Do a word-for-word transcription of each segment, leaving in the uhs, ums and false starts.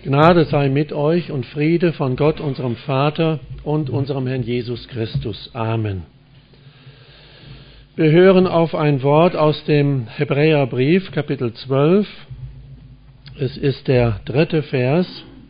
Gnade sei mit euch und Friede von Gott, unserem Vater und unserem Herrn Jesus Christus. Amen. Wir hören auf ein Wort aus dem Hebräerbrief, Kapitel zwölf. Es ist der dritte Vers.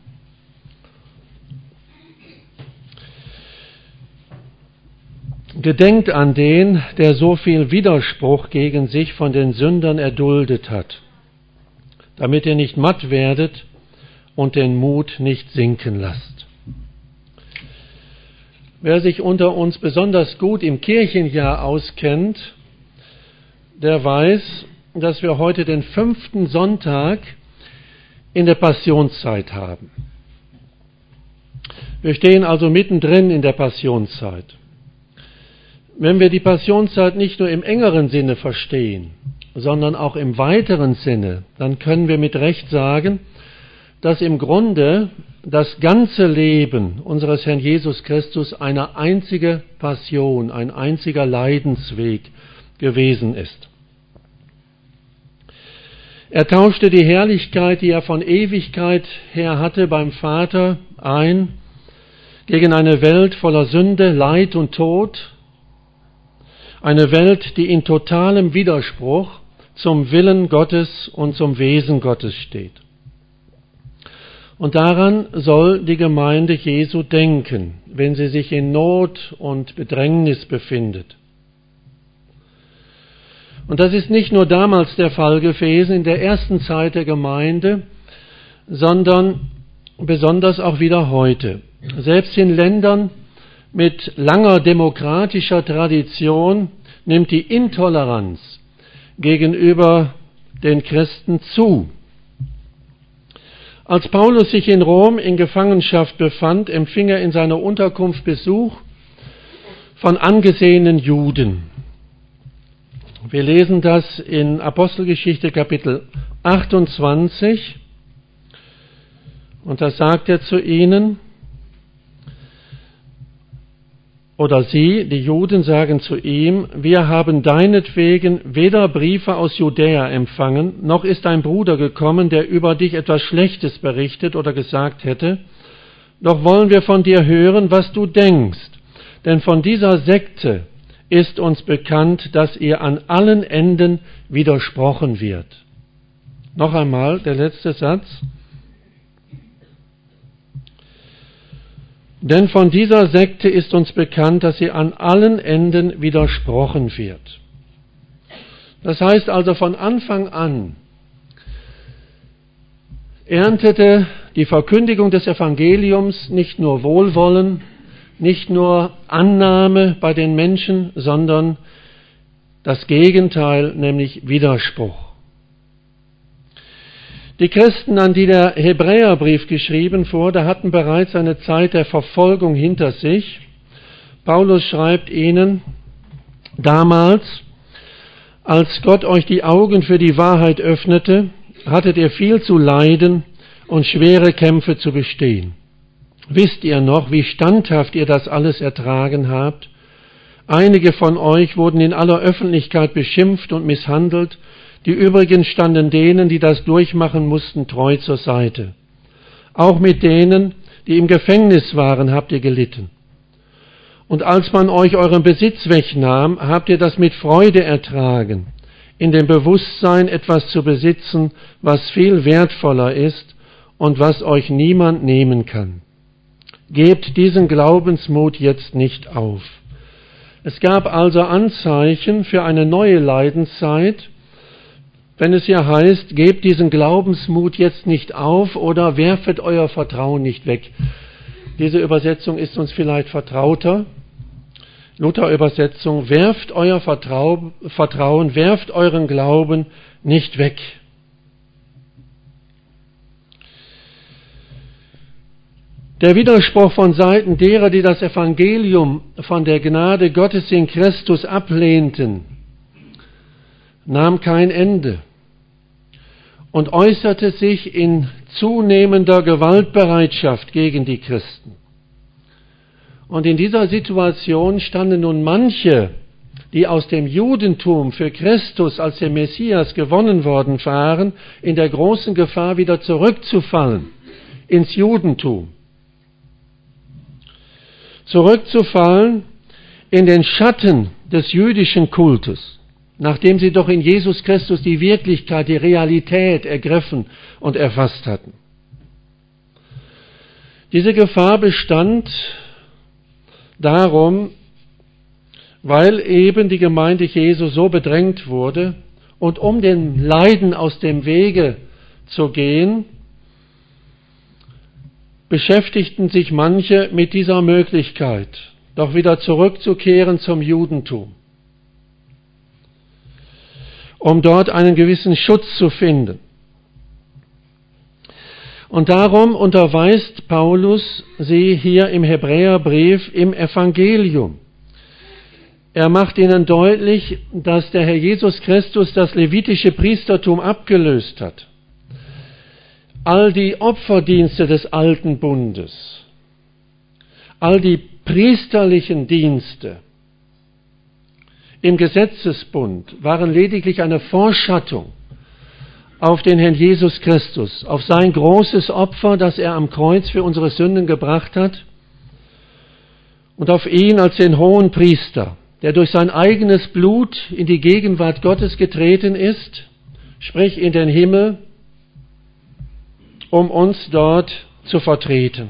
Gedenkt an den, der so viel Widerspruch gegen sich von den Sündern erduldet hat, damit ihr nicht matt werdet und den Mut nicht sinken lasst. Wer sich unter uns besonders gut im Kirchenjahr auskennt, der weiß, dass wir heute den fünften Sonntag in der Passionszeit haben. Wir stehen also mittendrin in der Passionszeit. Wenn wir die Passionszeit nicht nur im engeren Sinne verstehen, sondern auch im weiteren Sinne, dann können wir mit Recht sagen, dass im Grunde das ganze Leben unseres Herrn Jesus Christus eine einzige Passion, ein einziger Leidensweg gewesen ist. Er tauschte die Herrlichkeit, die er von Ewigkeit her hatte beim Vater, ein gegen eine Welt voller Sünde, Leid und Tod, eine Welt, die in totalem Widerspruch zum Willen Gottes und zum Wesen Gottes steht. Und daran soll die Gemeinde Jesu denken, wenn sie sich in Not und Bedrängnis befindet. Und das ist nicht nur damals der Fall gewesen, in der ersten Zeit der Gemeinde, sondern besonders auch wieder heute. Selbst in Ländern mit langer demokratischer Tradition nimmt die Intoleranz gegenüber den Christen zu. Als Paulus sich in Rom in Gefangenschaft befand, empfing er in seiner Unterkunft Besuch von angesehenen Juden. Wir lesen das in Apostelgeschichte Kapitel achtundzwanzig und da sagt er zu ihnen, oder sie, die Juden, sagen zu ihm, wir haben deinetwegen weder Briefe aus Judäa empfangen, noch ist ein Bruder gekommen, der über dich etwas Schlechtes berichtet oder gesagt hätte, doch wollen wir von dir hören, was du denkst, denn von dieser Sekte ist uns bekannt, dass ihr an allen Enden widersprochen wird. Noch einmal der letzte Satz. Denn von dieser Sekte ist uns bekannt, dass sie an allen Enden widersprochen wird. Das heißt also, von Anfang an erntete die Verkündigung des Evangeliums nicht nur Wohlwollen, nicht nur Annahme bei den Menschen, sondern das Gegenteil, nämlich Widerspruch. Die Christen, an die der Hebräerbrief geschrieben wurde, hatten bereits eine Zeit der Verfolgung hinter sich. Paulus schreibt ihnen, damals, als Gott euch die Augen für die Wahrheit öffnete, hattet ihr viel zu leiden und schwere Kämpfe zu bestehen. Wisst ihr noch, wie standhaft ihr das alles ertragen habt? Einige von euch wurden in aller Öffentlichkeit beschimpft und misshandelt, die übrigen standen denen, die das durchmachen mussten, treu zur Seite. Auch mit denen, die im Gefängnis waren, habt ihr gelitten. Und als man euch euren Besitz wegnahm, habt ihr das mit Freude ertragen, in dem Bewusstsein, etwas zu besitzen, was viel wertvoller ist und was euch niemand nehmen kann. Gebt diesen Glaubensmut jetzt nicht auf. Es gab also Anzeichen für eine neue Leidenszeit, wenn es ja heißt, gebt diesen Glaubensmut jetzt nicht auf oder werfet euer Vertrauen nicht weg. Diese Übersetzung ist uns vielleicht vertrauter. Luther-Übersetzung, werft euer Vertrau- Vertrauen, werft euren Glauben nicht weg. Der Widerspruch von Seiten derer, die das Evangelium von der Gnade Gottes in Christus ablehnten, nahm kein Ende und äußerte sich in zunehmender Gewaltbereitschaft gegen die Christen. Und in dieser Situation standen nun manche, die aus dem Judentum für Christus als der Messias gewonnen worden waren, in der großen Gefahr, wieder zurückzufallen ins Judentum. Zurückzufallen in den Schatten des jüdischen Kultus, nachdem sie doch in Jesus Christus die Wirklichkeit, die Realität ergriffen und erfasst hatten. Diese Gefahr bestand darum, weil eben die Gemeinde Jesu so bedrängt wurde, und um den Leiden aus dem Wege zu gehen, beschäftigten sich manche mit dieser Möglichkeit, doch wieder zurückzukehren zum Judentum, um dort einen gewissen Schutz zu finden. Und darum unterweist Paulus sie hier im Hebräerbrief im Evangelium. Er macht ihnen deutlich, dass der Herr Jesus Christus das levitische Priestertum abgelöst hat. All die Opferdienste des alten Bundes, all die priesterlichen Dienste im Gesetzesbund waren lediglich eine Vorschattung auf den Herrn Jesus Christus, auf sein großes Opfer, das er am Kreuz für unsere Sünden gebracht hat, und auf ihn als den hohen Priester, der durch sein eigenes Blut in die Gegenwart Gottes getreten ist, sprich in den Himmel, um uns dort zu vertreten.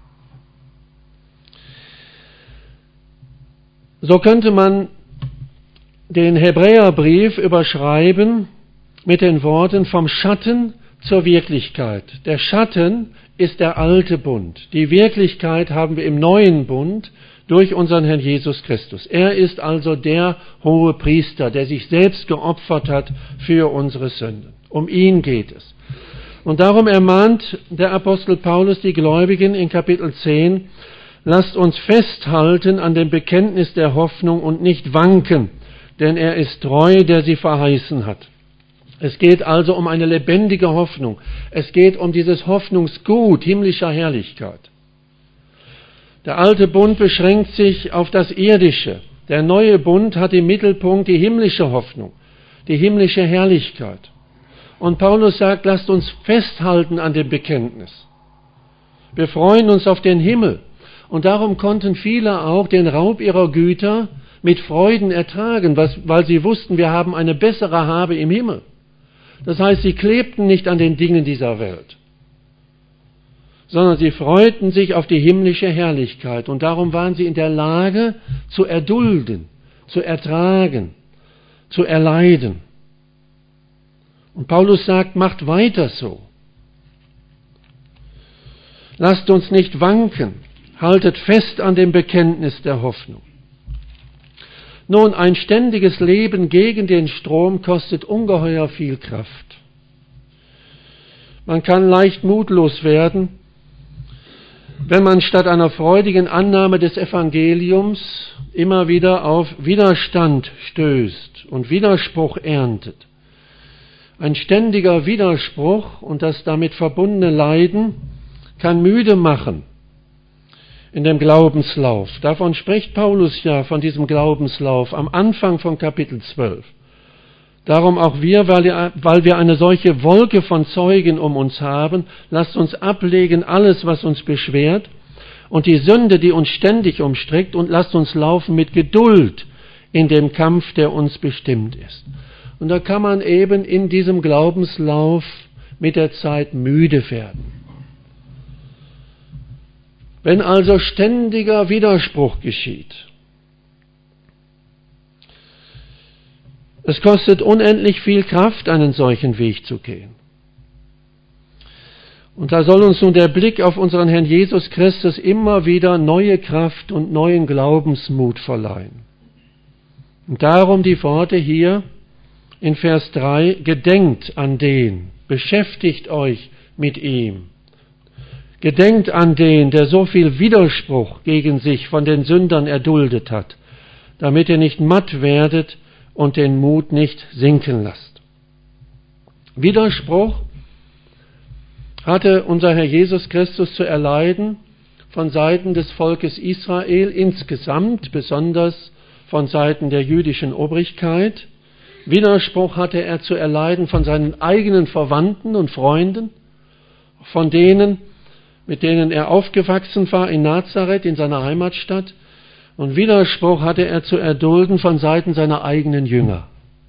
So könnte man den Hebräerbrief überschreiben mit den Worten vom Schatten zur Wirklichkeit. Der Schatten ist der alte Bund. Die Wirklichkeit haben wir im neuen Bund durch unseren Herrn Jesus Christus. Er ist also der hohe Priester, der sich selbst geopfert hat für unsere Sünden. Um ihn geht es. Und darum ermahnt der Apostel Paulus die Gläubigen in Kapitel zehn, lasst uns festhalten an dem Bekenntnis der Hoffnung und nicht wanken, denn er ist treu, der sie verheißen hat. Es geht also um eine lebendige Hoffnung. Es geht um dieses Hoffnungsgut himmlischer Herrlichkeit. Der alte Bund beschränkt sich auf das Irdische. Der neue Bund hat im Mittelpunkt die himmlische Hoffnung, die himmlische Herrlichkeit. Und Paulus sagt, lasst uns festhalten an dem Bekenntnis. Wir freuen uns auf den Himmel. Und darum konnten viele auch den Raub ihrer Güter mit Freuden ertragen, weil sie wussten, wir haben eine bessere Habe im Himmel. Das heißt, sie klebten nicht an den Dingen dieser Welt, sondern sie freuten sich auf die himmlische Herrlichkeit. Und darum waren sie in der Lage, zu erdulden, zu ertragen, zu erleiden. Und Paulus sagt, macht weiter so. Lasst uns nicht wanken, haltet fest an dem Bekenntnis der Hoffnung. Nun, ein ständiges Leben gegen den Strom kostet ungeheuer viel Kraft. Man kann leicht mutlos werden, wenn man statt einer freudigen Annahme des Evangeliums immer wieder auf Widerstand stößt und Widerspruch erntet. Ein ständiger Widerspruch und das damit verbundene Leiden kann müde machen in dem Glaubenslauf. Davon spricht Paulus ja, von diesem Glaubenslauf, am Anfang von Kapitel zwölf. Darum auch wir, weil wir eine solche Wolke von Zeugen um uns haben, lasst uns ablegen alles, was uns beschwert und die Sünde, die uns ständig umstrickt, und lasst uns laufen mit Geduld in dem Kampf, der uns bestimmt ist. Und da kann man eben in diesem Glaubenslauf mit der Zeit müde werden. Wenn also ständiger Widerspruch geschieht, es kostet unendlich viel Kraft, einen solchen Weg zu gehen. Und da soll uns nun der Blick auf unseren Herrn Jesus Christus immer wieder neue Kraft und neuen Glaubensmut verleihen. Und darum die Worte hier in Vers drei, gedenkt an den, beschäftigt euch mit ihm. Gedenkt an den, der so viel Widerspruch gegen sich von den Sündern erduldet hat, damit ihr nicht matt werdet und den Mut nicht sinken lasst. Widerspruch hatte unser Herr Jesus Christus zu erleiden von Seiten des Volkes Israel insgesamt, besonders von Seiten der jüdischen Obrigkeit. Widerspruch hatte er zu erleiden von seinen eigenen Verwandten und Freunden, von denen, mit denen er aufgewachsen war in Nazareth, in seiner Heimatstadt. Und Widerspruch hatte er zu erdulden von Seiten seiner eigenen Jünger.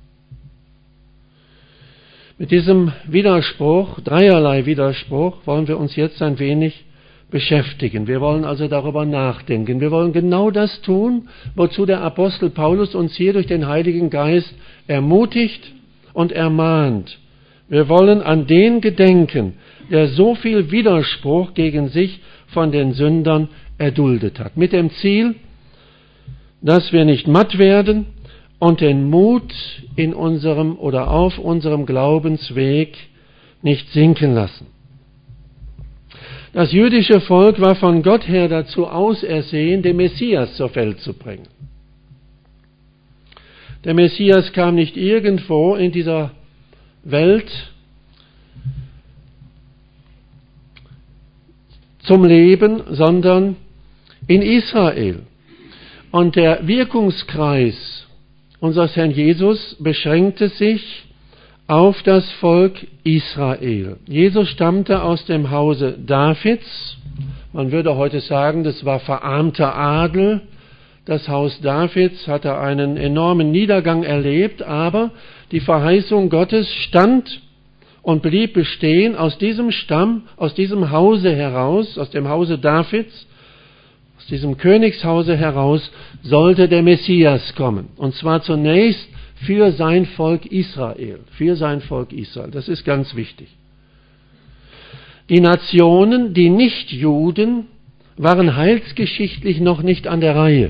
Mit diesem Widerspruch, dreierlei Widerspruch, wollen wir uns jetzt ein wenig beschäftigen. Wir wollen also darüber nachdenken. Wir wollen genau das tun, wozu der Apostel Paulus uns hier durch den Heiligen Geist ermutigt und ermahnt. Wir wollen an den gedenken, der so viel Widerspruch gegen sich von den Sündern erduldet hat. Mit dem Ziel, dass wir nicht matt werden und den Mut in unserem oder auf unserem Glaubensweg nicht sinken lassen. Das jüdische Volk war von Gott her dazu ausersehen, den Messias zur Welt zu bringen. Der Messias kam nicht irgendwo in dieser Welt zum Leben, sondern in Israel. Und der Wirkungskreis unseres Herrn Jesus beschränkte sich auf das Volk Israel. Jesus stammte aus dem Hause Davids. Man würde heute sagen, das war verarmter Adel. Das Haus Davids hatte einen enormen Niedergang erlebt, aber die Verheißung Gottes stand und blieb bestehen. Aus diesem Stamm, aus diesem Hause heraus, aus dem Hause Davids, aus diesem Königshause heraus sollte der Messias kommen. Und zwar zunächst für sein Volk Israel. Für sein Volk Israel. Das ist ganz wichtig. Die Nationen, die Nichtjuden, waren heilsgeschichtlich noch nicht an der Reihe.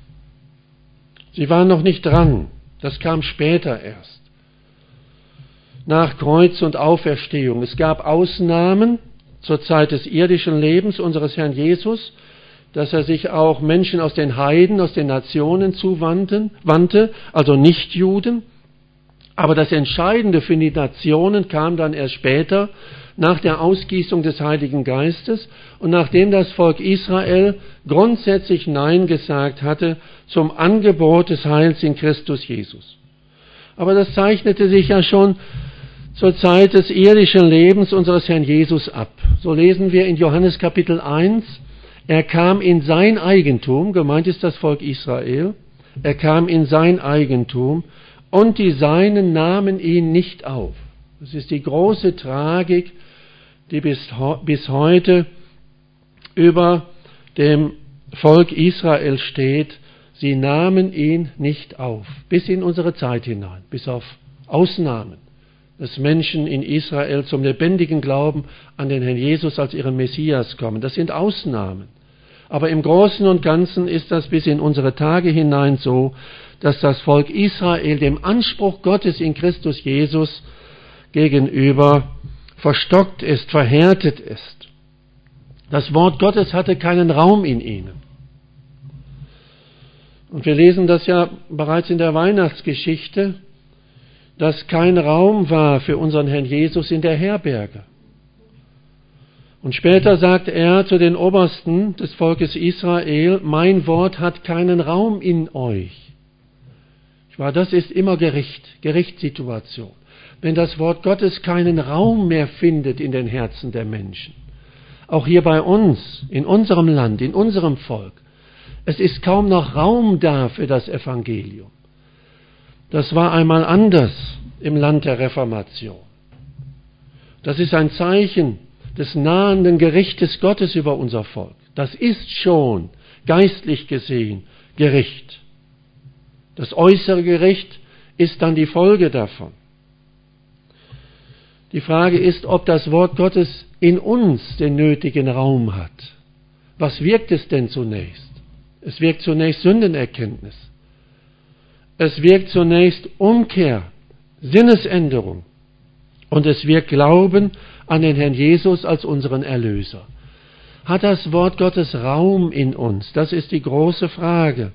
Sie waren noch nicht dran. Das kam später erst. Nach Kreuz und Auferstehung. Es gab Ausnahmen zur Zeit des irdischen Lebens unseres Herrn Jesus, dass er sich auch Menschen aus den Heiden, aus den Nationen zuwandte, also Nichtjuden. Aber das Entscheidende für die Nationen kam dann erst später, nach der Ausgießung des Heiligen Geistes und nachdem das Volk Israel grundsätzlich Nein gesagt hatte zum Angebot des Heils in Christus Jesus. Aber das zeichnete sich ja schon zur Zeit des irdischen Lebens unseres Herrn Jesus ab. So lesen wir in Johannes Kapitel eins, er kam in sein Eigentum, gemeint ist das Volk Israel, er kam in sein Eigentum und die Seinen nahmen ihn nicht auf. Das ist die große Tragik, die bis, bis heute über dem Volk Israel steht. Sie nahmen ihn nicht auf, bis in unsere Zeit hinein, bis auf Ausnahmen, dass Menschen in Israel zum lebendigen Glauben an den Herrn Jesus als ihren Messias kommen. Das sind Ausnahmen. Aber im Großen und Ganzen ist das bis in unsere Tage hinein so, dass das Volk Israel dem Anspruch Gottes in Christus Jesus gegenüber verstockt ist, verhärtet ist. Das Wort Gottes hatte keinen Raum in ihnen. Und wir lesen das ja bereits in der Weihnachtsgeschichte, dass kein Raum war für unseren Herrn Jesus in der Herberge. Und später sagt er zu den Obersten des Volkes Israel, mein Wort hat keinen Raum in euch. Das ist immer Gericht, Gerichtssituation. Wenn das Wort Gottes keinen Raum mehr findet in den Herzen der Menschen. Auch hier bei uns, in unserem Land, in unserem Volk. Es ist kaum noch Raum da für das Evangelium. Das war einmal anders im Land der Reformation. Das ist ein Zeichen des nahenden Gerichtes Gottes über unser Volk. Das ist schon, geistlich gesehen, Gericht. Das äußere Gericht ist dann die Folge davon. Die Frage ist, ob das Wort Gottes in uns den nötigen Raum hat. Was wirkt es denn zunächst? Es wirkt zunächst Sündenerkenntnis. Es wirkt zunächst Umkehr, Sinnesänderung. Und es wirkt Glauben an den Herrn Jesus als unseren Erlöser. Hat das Wort Gottes Raum in uns? Das ist die große Frage.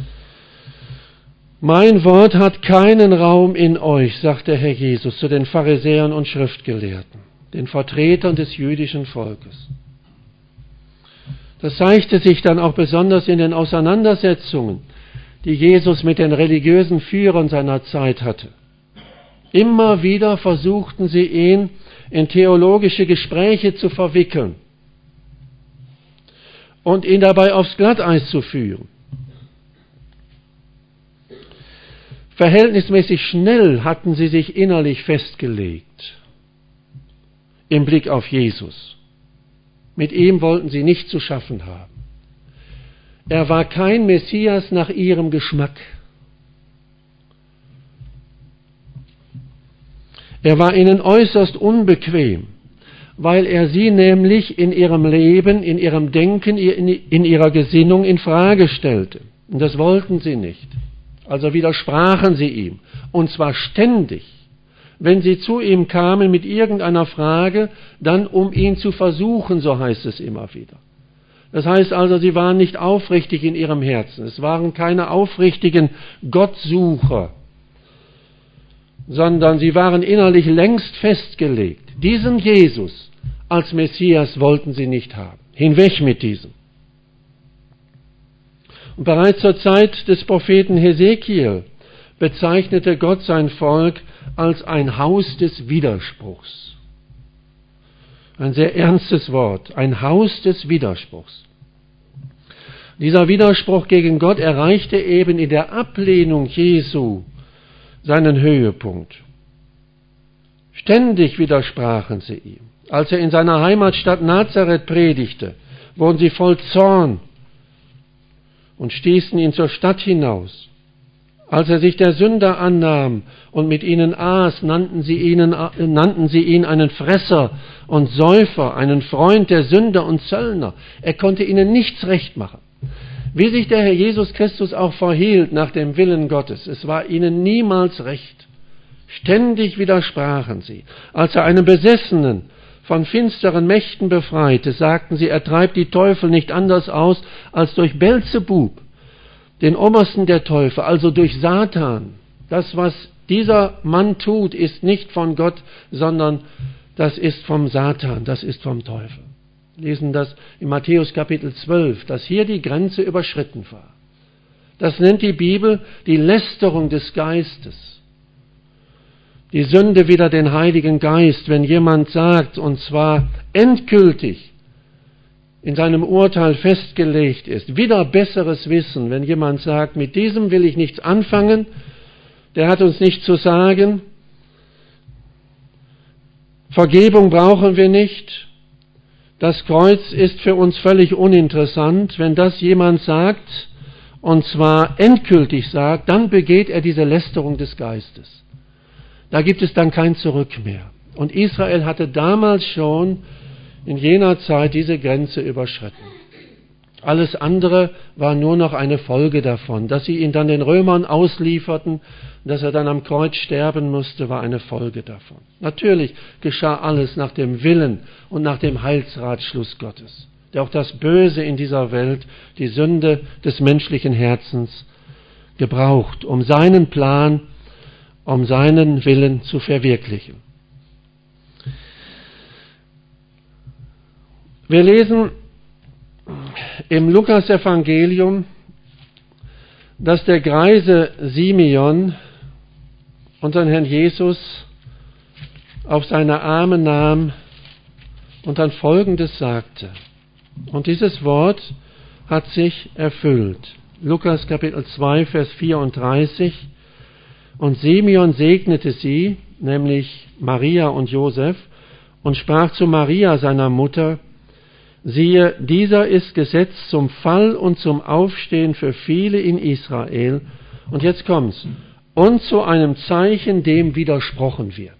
Mein Wort hat keinen Raum in euch, sagt der Herr Jesus zu den Pharisäern und Schriftgelehrten, den Vertretern des jüdischen Volkes. Das zeigte sich dann auch besonders in den Auseinandersetzungen, die Jesus mit den religiösen Führern seiner Zeit hatte. Immer wieder versuchten sie ihn in theologische Gespräche zu verwickeln. und ihn dabei aufs Glatteis zu führen. Verhältnismäßig schnell hatten sie sich innerlich festgelegt im Blick auf Jesus. Mit ihm wollten sie nicht zu schaffen haben. Er war kein Messias nach ihrem Geschmack. Er war ihnen äußerst unbequem, weil er sie nämlich in ihrem Leben, in ihrem Denken, in ihrer Gesinnung in Frage stellte. Und das wollten sie nicht. Also widersprachen sie ihm. Und zwar ständig. Wenn sie zu ihm kamen mit irgendeiner Frage, dann um ihn zu versuchen, so heißt es immer wieder. Das heißt also, sie waren nicht aufrichtig in ihrem Herzen. Es waren keine aufrichtigen Gottsucher, sondern sie waren innerlich längst festgelegt. Diesen Jesus als Messias wollten sie nicht haben. Hinweg mit diesem. Und bereits zur Zeit des Propheten Hesekiel bezeichnete Gott sein Volk als ein Haus des Widerspruchs. Ein sehr ernstes Wort, ein Haus des Widerspruchs. Dieser Widerspruch gegen Gott erreichte eben in der Ablehnung Jesu seinen Höhepunkt. Ständig widersprachen sie ihm. Als er in seiner Heimatstadt Nazareth predigte, wurden sie voll Zorn und stießen ihn zur Stadt hinaus. Als er sich der Sünder annahm und mit ihnen aß, nannten sie, ihnen, nannten sie ihn einen Fresser und Säufer, einen Freund der Sünder und Zöllner. Er konnte ihnen nichts recht machen. Wie sich der Herr Jesus Christus auch verhielt nach dem Willen Gottes, es war ihnen niemals recht. Ständig widersprachen sie. Als er einen Besessenen von finsteren Mächten befreite, sagten sie, er treibt die Teufel nicht anders aus als durch Belzebub, den Obersten der Teufel, also durch Satan. Das, was dieser Mann tut, ist nicht von Gott, sondern das ist vom Satan, das ist vom Teufel. Wir lesen das in Matthäus Kapitel zwölf, dass hier die Grenze überschritten war. Das nennt die Bibel die Lästerung des Geistes. Die Sünde wider den Heiligen Geist, wenn jemand sagt, und zwar endgültig in seinem Urteil festgelegt ist, wieder besseres Wissen, wenn jemand sagt, mit diesem will ich nichts anfangen, der hat uns nichts zu sagen, Vergebung brauchen wir nicht, das Kreuz ist für uns völlig uninteressant. Wenn das jemand sagt, und zwar endgültig sagt, dann begeht er diese Lästerung des Geistes. Da gibt es dann kein Zurück mehr. Und Israel hatte damals schon in jener Zeit diese Grenze überschritten. Alles andere war nur noch eine Folge davon. Dass sie ihn dann den Römern auslieferten, dass er dann am Kreuz sterben musste, war eine Folge davon. Natürlich geschah alles nach dem Willen und nach dem Heilsratschluss Gottes, der auch das Böse in dieser Welt, die Sünde des menschlichen Herzens, gebraucht, um seinen Plan, um seinen Willen zu verwirklichen. Wir lesen im Lukas-Evangelium, dass der greise Simeon unseren Herrn Jesus auf seine Arme nahm und dann Folgendes sagte. Und dieses Wort hat sich erfüllt. Lukas Kapitel zwei, Vers vierunddreißig. Und Simeon segnete sie, nämlich Maria und Josef, und sprach zu Maria, seiner Mutter, siehe, dieser ist gesetzt zum Fall und zum Aufstehen für viele in Israel. Und jetzt kommt's. Und zu einem Zeichen, dem widersprochen wird.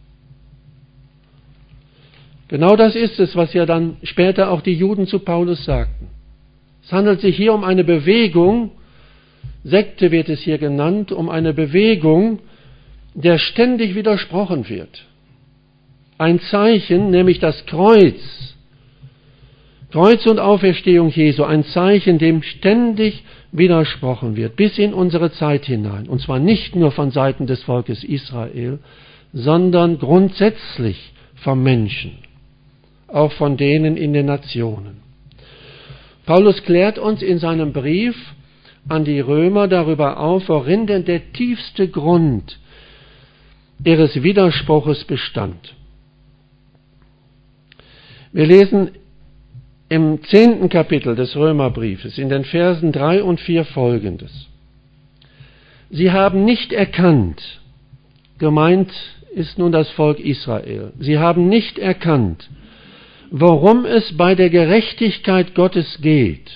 Genau das ist es, was ja dann später auch die Juden zu Paulus sagten. Es handelt sich hier um eine Bewegung, Sekte wird es hier genannt, um eine Bewegung, der ständig widersprochen wird. Ein Zeichen, nämlich das Kreuz, Kreuz und Auferstehung Jesu, ein Zeichen, dem ständig widersprochen wird, bis in unsere Zeit hinein. Und zwar nicht nur von Seiten des Volkes Israel, sondern grundsätzlich vom Menschen, auch von denen in den Nationen. Paulus klärt uns in seinem Brief an die Römer darüber auf, worin denn der tiefste Grund ihres Widerspruches bestand. Wir lesen im zehnten Kapitel des Römerbriefes, in den Versen drei und vier folgendes. Sie haben nicht erkannt, gemeint ist nun das Volk Israel, sie haben nicht erkannt, worum es bei der Gerechtigkeit Gottes geht,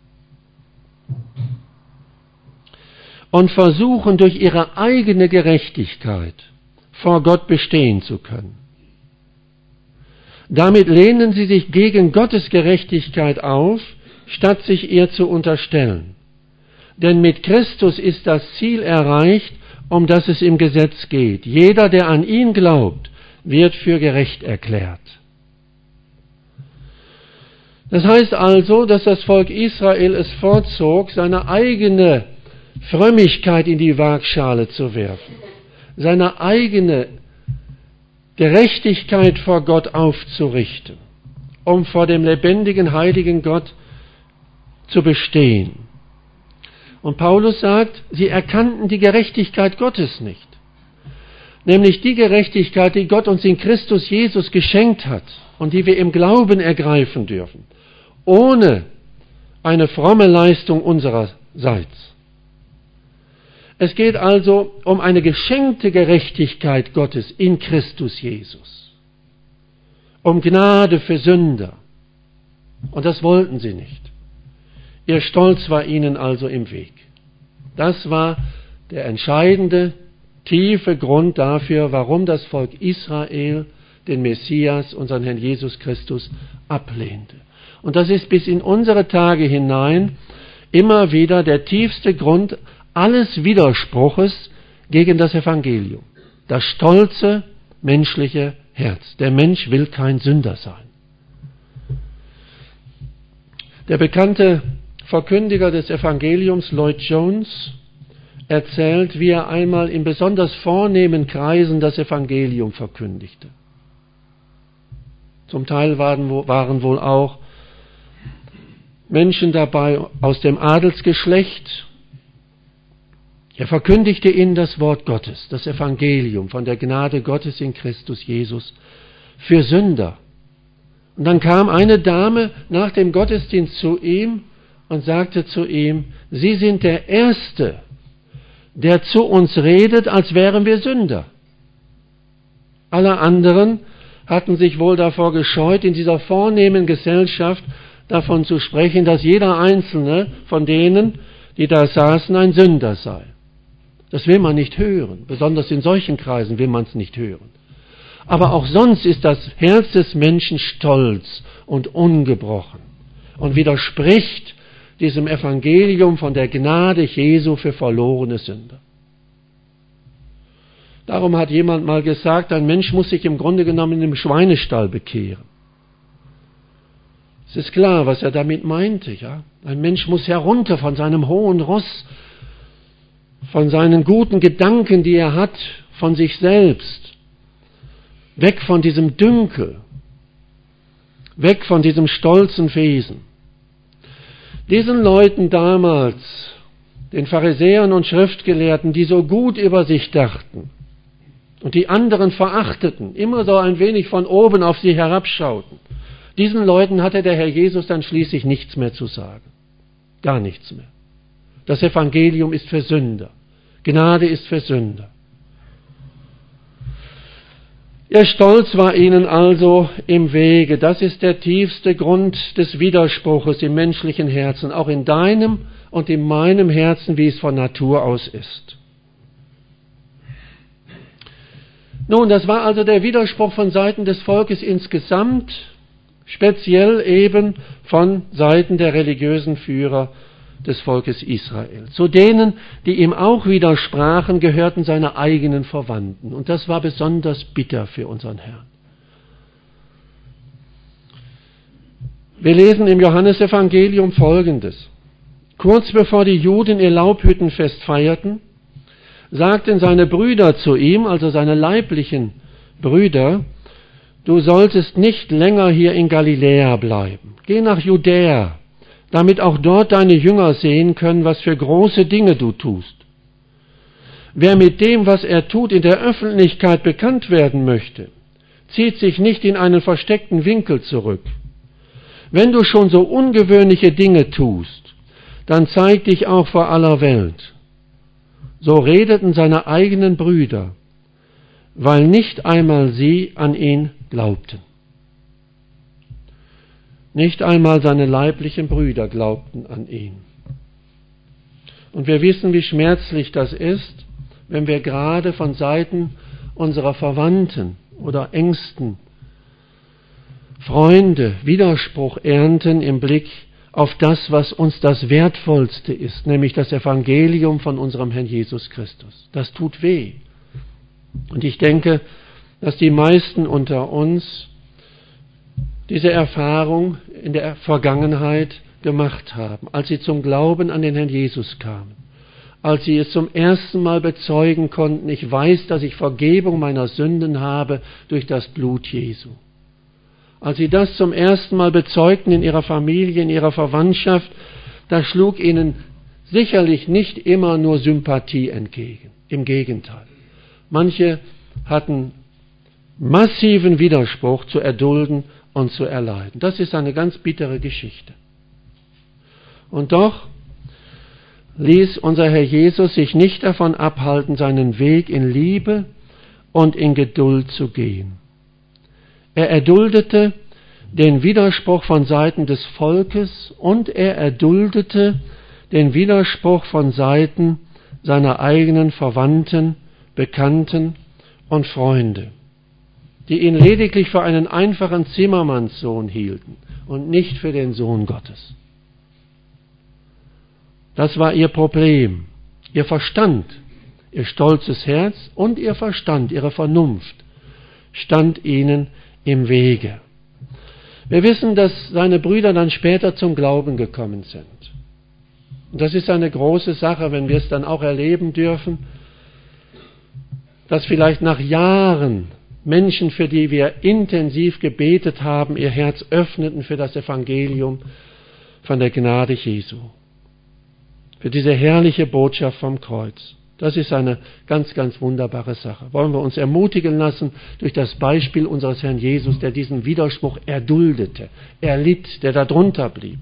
und versuchen durch ihre eigene Gerechtigkeit vor Gott bestehen zu können. Damit lehnen sie sich gegen Gottes Gerechtigkeit auf, statt sich ihr zu unterstellen. Denn mit Christus ist das Ziel erreicht, um das es im Gesetz geht. Jeder, der an ihn glaubt, wird für gerecht erklärt. Das heißt also, dass das Volk Israel es vorzog, seine eigene Frömmigkeit in die Waagschale zu werfen, seine eigene Gerechtigkeit vor Gott aufzurichten, um vor dem lebendigen, heiligen Gott zu bestehen. Und Paulus sagt, sie erkannten die Gerechtigkeit Gottes nicht, nämlich die Gerechtigkeit, die Gott uns in Christus Jesus geschenkt hat und die wir im Glauben ergreifen dürfen, ohne eine fromme Leistung unsererseits. Es geht also um eine geschenkte Gerechtigkeit Gottes in Christus Jesus. Um Gnade für Sünder. Und das wollten sie nicht. Ihr Stolz war ihnen also im Weg. Das war der entscheidende, tiefe Grund dafür, warum das Volk Israel den Messias, unseren Herrn Jesus Christus, ablehnte. Und das ist bis in unsere Tage hinein immer wieder der tiefste Grund alles Widerspruches gegen das Evangelium. Das stolze menschliche Herz. Der Mensch will kein Sünder sein. Der bekannte Verkündiger des Evangeliums, Lloyd Jones, erzählt, wie er einmal in besonders vornehmen Kreisen das Evangelium verkündigte. Zum Teil waren, waren wohl auch Menschen dabei aus dem Adelsgeschlecht. Er verkündigte ihnen das Wort Gottes, das Evangelium von der Gnade Gottes in Christus Jesus für Sünder. Und dann kam eine Dame nach dem Gottesdienst zu ihm und sagte zu ihm, Sie sind der Erste, der zu uns redet, als wären wir Sünder. Alle anderen hatten sich wohl davor gescheut, in dieser vornehmen Gesellschaft davon zu sprechen, dass jeder Einzelne von denen, die da saßen, ein Sünder sei. Das will man nicht hören. Besonders in solchen Kreisen will man es nicht hören. Aber auch sonst ist das Herz des Menschen stolz und ungebrochen und widerspricht diesem Evangelium von der Gnade Jesu für verlorene Sünder. Darum hat jemand mal gesagt, ein Mensch muss sich im Grunde genommen in einem Schweinestall bekehren. Es ist klar, was er damit meinte. Ja? Ein Mensch muss herunter von seinem hohen Ross, von seinen guten Gedanken, die er hat, von sich selbst, weg von diesem Dünkel, weg von diesem stolzen Wesen. Diesen Leuten damals, den Pharisäern und Schriftgelehrten, die so gut über sich dachten und die anderen verachteten, immer so ein wenig von oben auf sie herabschauten, diesen Leuten hatte der Herr Jesus dann schließlich nichts mehr zu sagen. Gar nichts mehr. Das Evangelium ist für Sünder. Gnade ist für Sünder. Ihr Stolz war ihnen also im Wege. Das ist der tiefste Grund des Widerspruches im menschlichen Herzen, auch in deinem und in meinem Herzen, wie es von Natur aus ist. Nun, das war also der Widerspruch von Seiten des Volkes insgesamt, speziell eben von Seiten der religiösen Führer des Volkes Israel. Zu denen, die ihm auch widersprachen, gehörten seine eigenen Verwandten. Und das war besonders bitter für unseren Herrn. Wir lesen im Johannesevangelium Folgendes. Kurz bevor die Juden ihr Laubhüttenfest feierten, sagten seine Brüder zu ihm, also seine leiblichen Brüder, du solltest nicht länger hier in Galiläa bleiben. Geh nach Judäa, damit auch dort deine Jünger sehen können, was für große Dinge du tust. Wer mit dem, was er tut, in der Öffentlichkeit bekannt werden möchte, zieht sich nicht in einen versteckten Winkel zurück. wenn du schon so ungewöhnliche Dinge tust, dann zeig dich auch vor aller Welt. So redeten seine eigenen Brüder, weil nicht einmal sie an ihn glaubten. Nicht einmal seine leiblichen Brüder glaubten an ihn. Und wir wissen, wie schmerzlich das ist, wenn wir gerade von Seiten unserer Verwandten oder engsten Freunde Widerspruch ernten im Blick auf das, was uns das Wertvollste ist, nämlich das Evangelium von unserem Herrn Jesus Christus. Das tut weh. Und ich denke, dass die meisten unter uns diese Erfahrung in der Vergangenheit gemacht haben, als sie zum Glauben an den Herrn Jesus kamen, als sie es zum ersten Mal bezeugen konnten, ich weiß, dass ich Vergebung meiner Sünden habe durch das Blut Jesu. Als sie das zum ersten Mal bezeugten in ihrer Familie, in ihrer Verwandtschaft, da schlug ihnen sicherlich nicht immer nur Sympathie entgegen. Im Gegenteil. Manche hatten massiven Widerspruch zu erdulden und zu erleiden. Das ist eine ganz bittere Geschichte. Und doch ließ unser Herr Jesus sich nicht davon abhalten, seinen Weg in Liebe und in Geduld zu gehen. Er erduldete den Widerspruch von Seiten des Volkes und er erduldete den Widerspruch von Seiten seiner eigenen Verwandten, Bekannten und Freunde, die ihn lediglich für einen einfachen Zimmermannssohn hielten und nicht für den Sohn Gottes. Das war ihr Problem, ihr Verstand, ihr stolzes Herz und ihr Verstand, ihre Vernunft stand ihnen im Wege. Wir wissen, dass seine Brüder dann später zum Glauben gekommen sind. Und das ist eine große Sache, wenn wir es dann auch erleben dürfen, dass vielleicht nach Jahren Menschen, für die wir intensiv gebetet haben, ihr Herz öffneten für das Evangelium von der Gnade Jesu. Für diese herrliche Botschaft vom Kreuz. Das ist eine ganz, ganz wunderbare Sache. Wollen wir uns ermutigen lassen durch das Beispiel unseres Herrn Jesus, der diesen Widerspruch erduldete, erlitt, der da drunter blieb.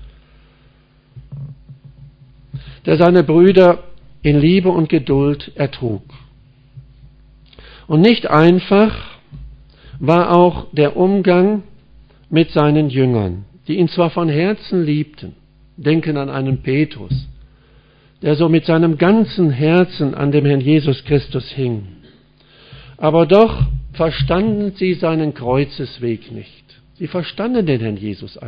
Der seine Brüder in Liebe und Geduld ertrug. Und nicht einfach war auch der Umgang mit seinen Jüngern, die ihn zwar von Herzen liebten, denken an einen Petrus, der so mit seinem ganzen Herzen an dem Herrn Jesus Christus hing. Aber doch verstanden sie seinen Kreuzesweg nicht. Sie verstanden den Herrn Jesus